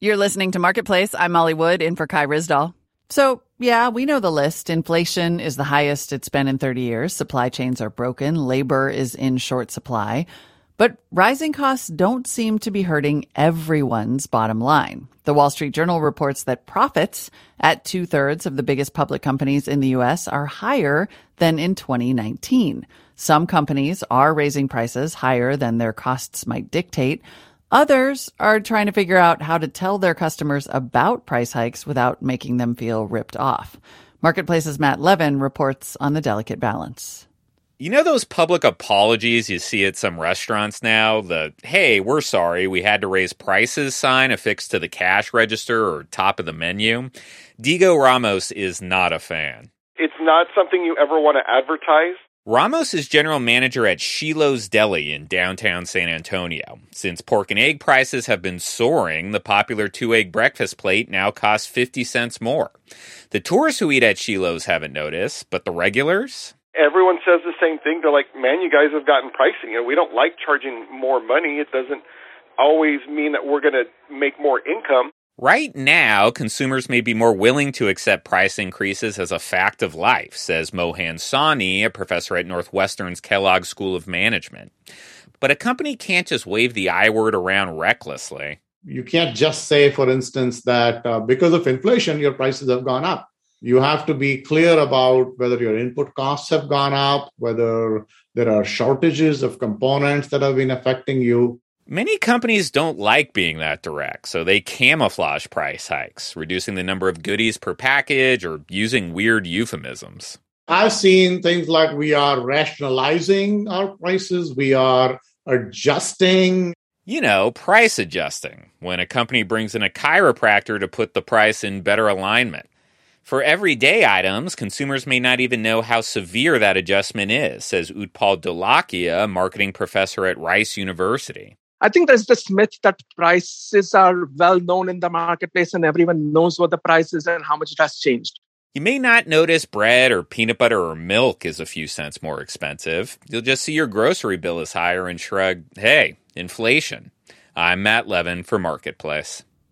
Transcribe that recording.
You're listening to Marketplace. I'm Molly Wood in for Kai Ryssdal. So, yeah, we know the list. Inflation is the highest it's been in 30 years. Supply chains are broken. Labor is in short supply. But rising costs don't seem to be hurting everyone's bottom line. The Wall Street Journal reports that profits at 2/3 of the biggest public companies in the U.S. are higher than in 2019. Some companies are raising prices higher than their costs might dictate. Others are trying to figure out how to tell their customers about price hikes without making them feel ripped off. Marketplace's Matt Levin reports on the delicate balance. You know those public apologies you see at some restaurants now? The, hey, we're sorry, we had to raise prices sign affixed to the cash register or top of the menu? Diego Ramos is not a fan. It's not something you ever want to advertise. Ramos is general manager at Shiloh's Deli in downtown San Antonio. Since pork and egg prices have been soaring, the popular 2-egg breakfast plate now costs 50 cents more. The tourists who eat at Shiloh's haven't noticed, but the regulars? Everyone says the same thing. They're like, man, you guys have gotten pricing. We don't like charging more money. It doesn't always mean that we're going to make more income. Right now, consumers may be more willing to accept price increases as a fact of life, says Mohan Sawhney, a professor at Northwestern's Kellogg School of Management. But a company can't just wave the I word around recklessly. You can't just say, for instance, that because of inflation, your prices have gone up. You have to be clear about whether your input costs have gone up, whether there are shortages of components that have been affecting you. Many companies don't like being that direct, so they camouflage price hikes, reducing the number of goodies per package or using weird euphemisms. I've seen things like we are rationalizing our prices, we are adjusting. You know, price adjusting, when a company brings in a chiropractor to put the price in better alignment. For everyday items, consumers may not even know how severe that adjustment is, says Utpal Dholakia, marketing professor at Rice University. I think there's this myth that prices are well known in the marketplace and everyone knows what the price is and how much it has changed. You may not notice bread or peanut butter or milk is a few cents more expensive. You'll just see your grocery bill is higher and shrug, hey, inflation. I'm Matt Levin for Marketplace.